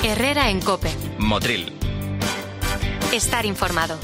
Herrera en COPE. Motril. Estar informado.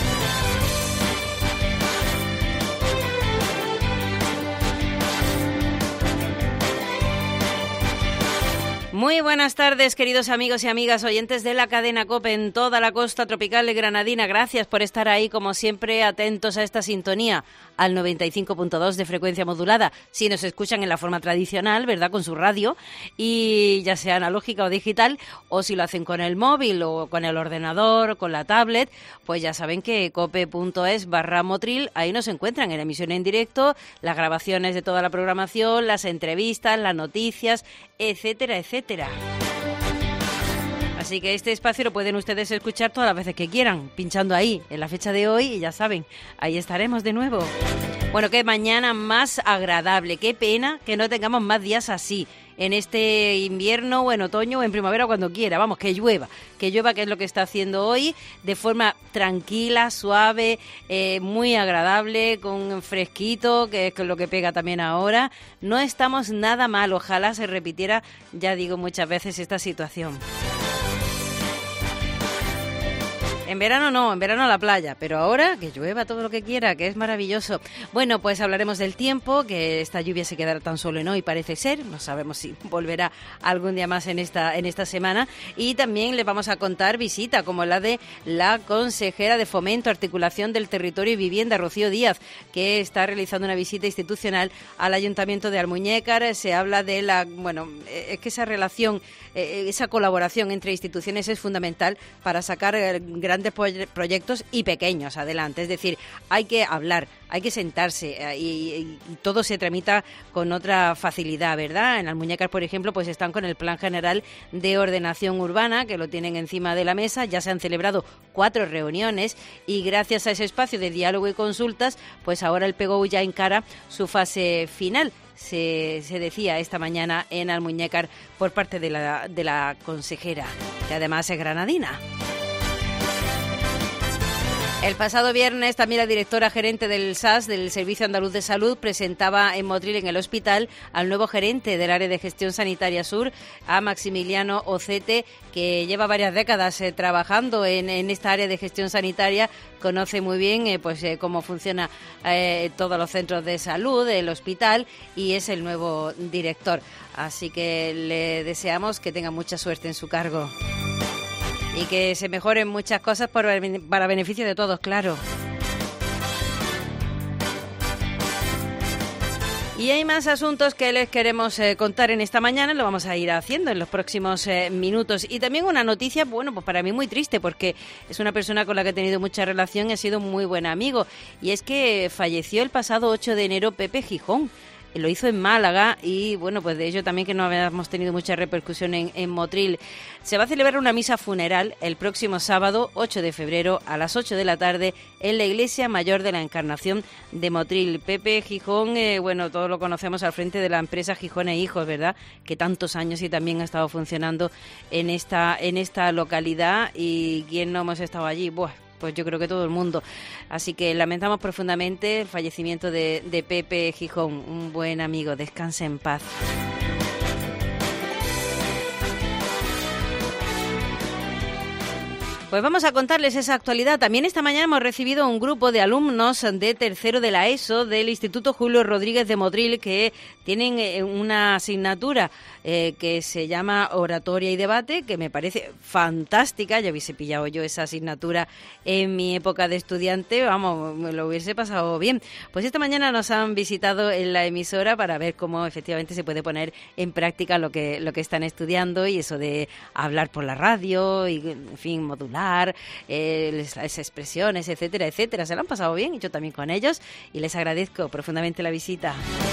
Muy buenas tardes, queridos amigos y amigas oyentes de la cadena COPE en toda la costa tropical de granadina. Gracias por estar ahí, como siempre, atentos a esta sintonía al 95.2 de frecuencia modulada. Si nos escuchan en la forma tradicional, ¿verdad?, con su radio, y ya sea analógica o digital, o si lo hacen con el móvil o con el ordenador, con la tablet, pues ya saben que cope.es/Motril, ahí nos encuentran en emisión en directo, las grabaciones de toda la programación, las entrevistas, las noticias, etcétera, etcétera. Así que este espacio lo pueden ustedes escuchar todas las veces que quieran, pinchando ahí en la fecha de hoy, y ya saben, ahí estaremos de nuevo. Bueno, qué mañana más agradable, qué pena que no tengamos más días así, en este invierno o en otoño o en primavera, cuando quiera. Vamos, que llueva, que es lo que está haciendo hoy, de forma tranquila, suave, muy agradable, con fresquito, que es lo que pega también ahora. No estamos nada mal, ojalá se repitiera, ya digo muchas veces, esta situación. En verano no, en verano a la playa, pero ahora que llueva todo lo que quiera, que es maravilloso. Bueno, pues hablaremos del tiempo, que esta lluvia se quedará tan solo en hoy, parece ser, no sabemos si volverá algún día más en esta semana, y también les vamos a contar visita como la de la consejera de Fomento, Articulación del Territorio y Vivienda, Rocío Díaz, que está realizando una visita institucional al Ayuntamiento de Almuñécar. Se habla de es que esa relación, esa colaboración entre instituciones es fundamental para sacar grandes proyectos y pequeños adelante. Es decir, hay que hablar, hay que sentarse y todo se tramita con otra facilidad, ¿verdad? En Almuñécar, por ejemplo, pues están con el Plan General de Ordenación Urbana, que lo tienen encima de la mesa. Ya se han celebrado 4 reuniones y gracias a ese espacio de diálogo y consultas, pues ahora el PGOU ya encara su fase final. Se decía esta mañana en Almuñécar por parte de la consejera, que además es granadina. El pasado viernes también la directora gerente del SAS, del Servicio Andaluz de Salud, presentaba en Motril, en el hospital, al nuevo gerente del área de gestión sanitaria sur, a Maximiliano Ocete, que lleva varias décadas trabajando en esta área de gestión sanitaria. Conoce muy bien cómo funciona todos los centros de salud, el hospital, y es el nuevo director. Así que le deseamos que tenga mucha suerte en su cargo. Y que se mejoren muchas cosas para beneficio de todos, claro. Y hay más asuntos que les queremos contar en esta mañana, lo vamos a ir haciendo en los próximos minutos. Y también una noticia, pues para mí muy triste, porque es una persona con la que he tenido mucha relación y ha sido muy buen amigo. Y es que falleció el pasado 8 de enero Pepe Gijón. Lo hizo en Málaga y, bueno, pues de ello también que no habíamos tenido mucha repercusión en Motril. Se va a celebrar una misa funeral el próximo sábado, 8 de febrero, a las 8 de la tarde, en la Iglesia Mayor de la Encarnación de Motril. Pepe Gijón, todos lo conocemos al frente de la empresa Gijón e Hijos, ¿verdad?, que tantos años y también ha estado funcionando en esta localidad. ¿Y quién no hemos estado allí? Pues yo creo que todo el mundo. Así que lamentamos profundamente el fallecimiento de Pepe Gijón, un buen amigo. Descanse en paz. Pues vamos a contarles esa actualidad. También esta mañana hemos recibido un grupo de alumnos de tercero de la ESO del Instituto Julio Rodríguez de Motril, que tienen una asignatura que se llama Oratoria y Debate, que me parece fantástica. Ya hubiese pillado yo esa asignatura en mi época de estudiante, vamos, me lo hubiese pasado bien. Pues esta mañana nos han visitado en la emisora para ver cómo efectivamente se puede poner en práctica lo que están estudiando, y eso de hablar por la radio y, en fin, modular las expresiones, etcétera, etcétera. Se lo han pasado bien, y yo también con ellos, y les agradezco profundamente la visita.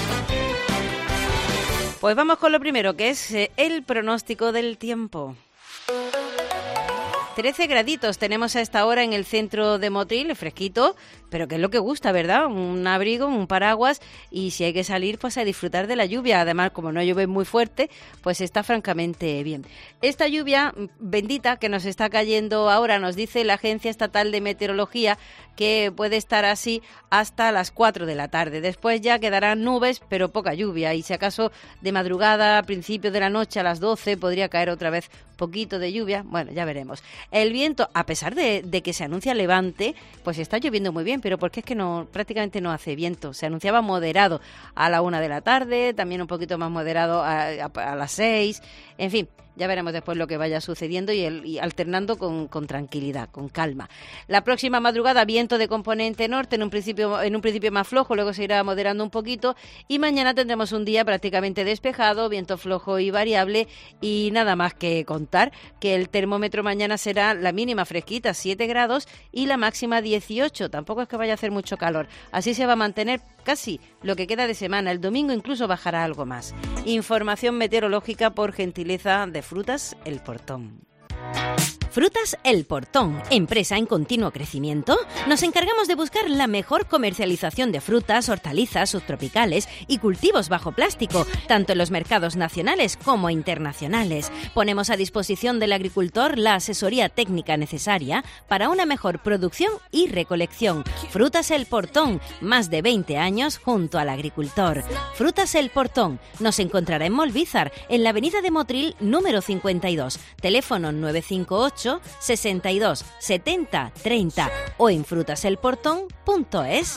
Pues vamos con lo primero, que es el pronóstico del tiempo. 13 graditos tenemos a esta hora en el centro de Motril, fresquito, pero que es lo que gusta, ¿verdad? Un abrigo, un paraguas, y si hay que salir, pues a disfrutar de la lluvia. Además, como no llueve muy fuerte, pues está francamente bien. Esta lluvia bendita que nos está cayendo ahora, nos dice la Agencia Estatal de Meteorología que puede estar así hasta las 4 de la tarde. Después ya quedarán nubes, pero poca lluvia, y si acaso de madrugada, a principios de la noche, a las 12, podría caer otra vez poquito de lluvia. Bueno, ya veremos. El viento, a pesar de que se anuncia levante, pues está lloviendo muy bien, pero porque es que prácticamente no hace viento. Se anunciaba moderado a la 1 de la tarde, también un poquito más moderado a las 6, en fin. Ya veremos después lo que vaya sucediendo y alternando con tranquilidad, con calma. La próxima madrugada, viento de componente norte, en un principio más flojo, luego se irá moderando un poquito, y mañana tendremos un día prácticamente despejado, viento flojo y variable, y nada más que contar que el termómetro mañana será la mínima fresquita, 7 grados, y la máxima 18. Tampoco es que vaya a hacer mucho calor. Así se va a mantener casi lo que queda de semana. El domingo incluso bajará algo más. Información meteorológica por gentileza de Frutas El Portón. Frutas El Portón, empresa en continuo crecimiento. Nos encargamos de buscar la mejor comercialización de frutas, hortalizas, subtropicales y cultivos bajo plástico, tanto en los mercados nacionales como internacionales. Ponemos a disposición del agricultor la asesoría técnica necesaria para una mejor producción y recolección. Frutas El Portón, más de 20 años junto al agricultor. Frutas El Portón, nos encontrará en Molvízar, en la avenida de Motril número 52, teléfono 958 62 70 30 o en frutaselportón.es.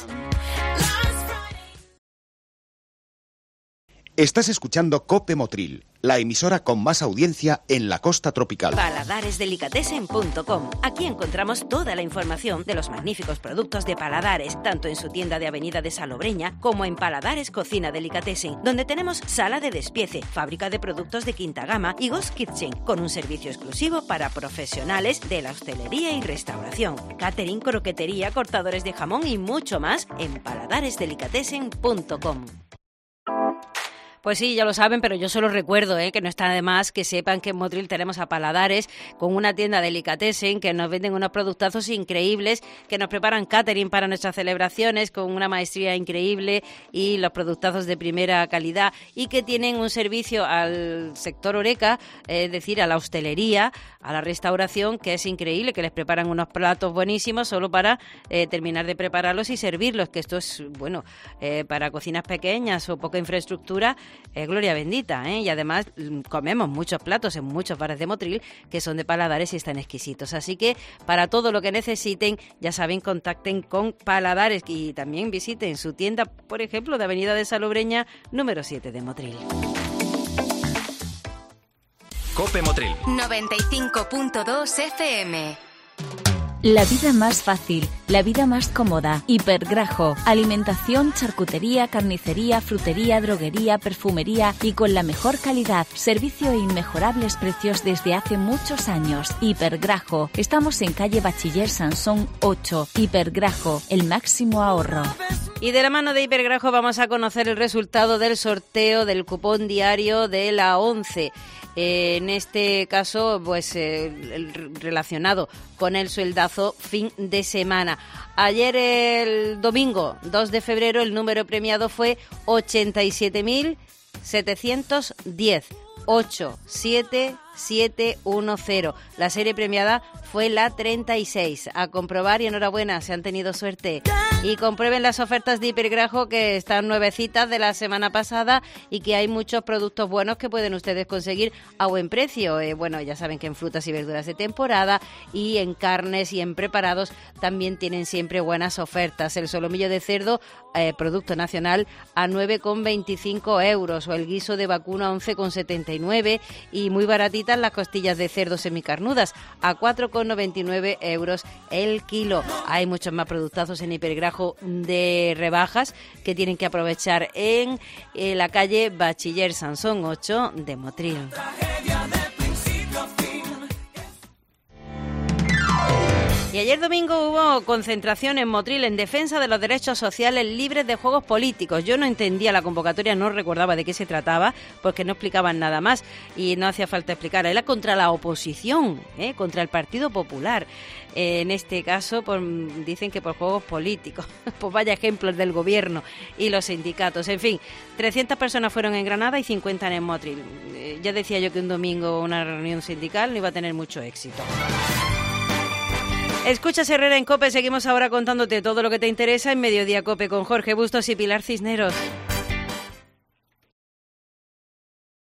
Estás escuchando COPE Motril, la emisora con más audiencia en la costa tropical. Paladaresdelicatessen.com. Aquí encontramos toda la información de los magníficos productos de Paladares, tanto en su tienda de Avenida de Salobreña como en Paladares Cocina Delicatessen, donde tenemos sala de despiece, fábrica de productos de quinta gama y Ghost Kitchen, con un servicio exclusivo para profesionales de la hostelería y restauración, catering, croquetería, cortadores de jamón y mucho más en paladaresdelicatessen.com. Pues sí, ya lo saben, pero yo solo recuerdo que no está de más que sepan que en Motril tenemos a Paladares con una tienda delicatessen que nos venden unos productazos increíbles, que nos preparan catering para nuestras celebraciones con una maestría increíble y los productazos de primera calidad, y que tienen un servicio al sector horeca, es decir, a la hostelería, a la restauración, que es increíble, que les preparan unos platos buenísimos solo para terminar de prepararlos y servirlos, que esto es, bueno, para cocinas pequeñas o poca infraestructura, gloria bendita, y además comemos muchos platos en muchos bares de Motril que son de Paladares y están exquisitos. Así que para todo lo que necesiten, ya saben, contacten con Paladares y también visiten su tienda, por ejemplo, de Avenida de Salobreña, número 7 de Motril. COPE Motril 95.2 FM. La vida más fácil, la vida más cómoda. Hipergrajo, alimentación, charcutería, carnicería, frutería, droguería, perfumería y con la mejor calidad. Servicio e inmejorables precios desde hace muchos años. Hipergrajo, estamos en calle Bachiller Sansón 8. Hipergrajo, el máximo ahorro. Y de la mano de Hipergrajo vamos a conocer el resultado del sorteo del cupón diario de la 11. En este caso, pues relacionado con el sueldazo fin de semana. Ayer, el domingo 2 de febrero, el número premiado fue 87.710. 87710. La serie premiada fue la 36. A comprobar y enhorabuena, se han tenido suerte. Y comprueben las ofertas de Hipergrajo, que están nuevecitas de la semana pasada y que hay muchos productos buenos que pueden ustedes conseguir a buen precio. Bueno, ya saben que en frutas y verduras de temporada y en carnes y en preparados también tienen siempre buenas ofertas. El solomillo de cerdo, producto nacional, a 9,25 euros, o el guiso de vacuno a 11,79, y muy baratitas las costillas de cerdo semicarnudas a 4,99 euros el kilo. Hay muchos más productazos en Hipergrajo de rebajas que tienen que aprovechar en la calle Bachiller Sansón 8 de Motril. Y ayer domingo hubo concentración en Motril en defensa de los derechos sociales libres de juegos políticos. Yo no entendía la convocatoria, no recordaba de qué se trataba, porque no explicaban nada más y no hacía falta explicar. Era contra la oposición, contra el Partido Popular. En este caso, dicen que por juegos políticos. Pues vaya ejemplos del gobierno y los sindicatos. En fin, 300 personas fueron en Granada y 50 en Motril. Ya decía yo que un domingo una reunión sindical no iba a tener mucho éxito. Escuchas Herrera en COPE, seguimos ahora contándote todo lo que te interesa en Mediodía COPE con Jorge Bustos y Pilar Cisneros.